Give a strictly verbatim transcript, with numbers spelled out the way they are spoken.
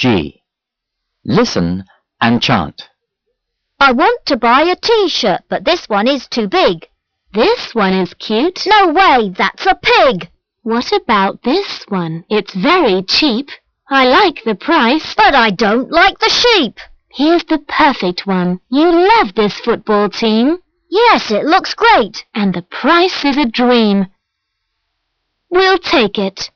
G. Listen and chant. I want to buy a t-shirt, but this one is too big. This one is cute. No way, that's a pig. What about this one? It's very cheap. I like the price. But I don't like the sheep. Here's the perfect one. You love this football team. Yes, it looks great. And the price is a dream. We'll take it.